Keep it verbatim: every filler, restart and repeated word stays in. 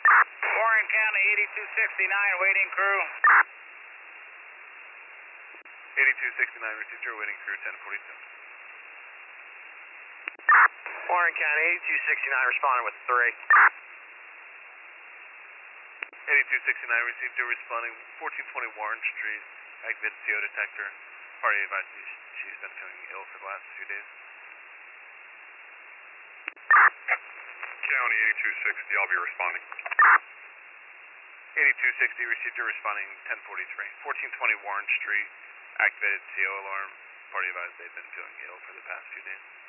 Warren County, eighty-two sixty-nine, waiting crew. eighty-two sixty-nine, received your waiting crew, ten forty-two. Warren County, eighty-two sixty-nine, responding with three. eighty-two sixty-nine, received your responding, fourteen twenty Warren Street, activated C O detector. Party advised me she's been feeling ill for the last few days. County, eighty-two sixty, I'll be responding. eighty-two sixty, received your responding, ten forty-three. fourteen twenty Warren Street, activated C O alarm. Party advised they've been feeling ill for the past few days.